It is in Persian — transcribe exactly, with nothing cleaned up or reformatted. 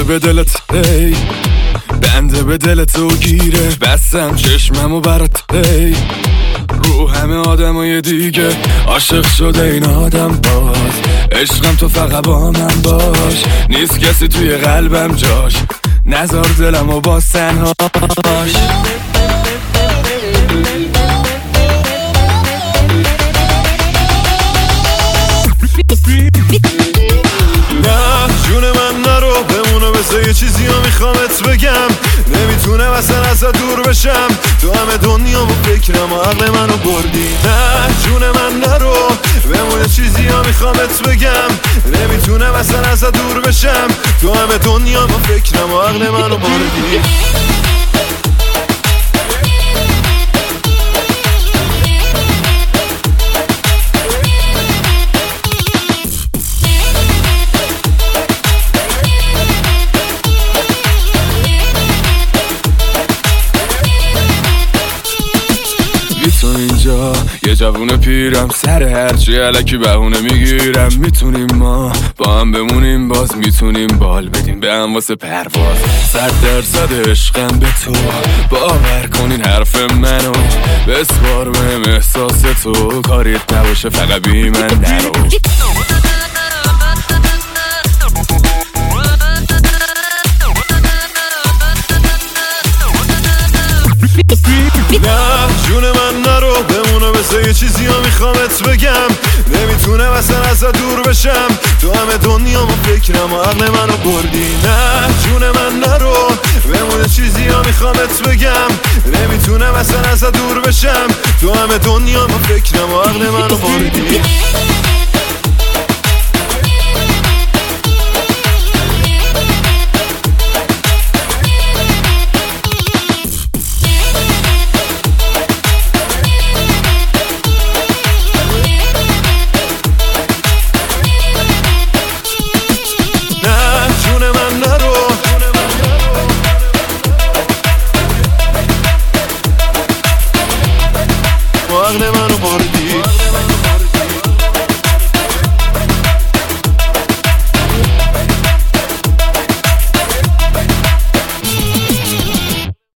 به دلت ای بنده به دلت و گیره بستم چشممو برات ای رو همه آدمای دیگه عاشق شده این آدم باز عشقم تو فقط با من باش نیست کسی توی قلبم جاش نذار دلمو باز تنهاش یه چیزی رو میخوامت بگم نمیتونم اصلا ازت دور بشم تو همه دنیا و فکرم و عقل منو بردی نه جون من نرو بمون یه چیزی رو میخوامت بگم نمیتونم اصلا ازت دور بشم تو همه دنیا و فکرم و عقل منو بردی اینجا یه جوون پیرم سر هرچی علکی بهونه میگیرم میتونیم ما با هم بمونیم باز میتونیم بال بدیم به هم واسه پرواز صد درصد عشقم به تو باور کنین حرف منو بسپار بهم احساس تو کاریت نباشه فقط بی من نرو نه جون من نرو بمونه بسه یه چیزی رو میخوامت بگم نمیتونم اصلا ازت دور بشم تو همه دنیا و فکرم و عقل منو بردی نه جون من نرو بمونه چیزی رو میخوامت بگم نمیتونم اصلا ازت دور بشم تو همه دنیا و فکرم و عقل منو بردی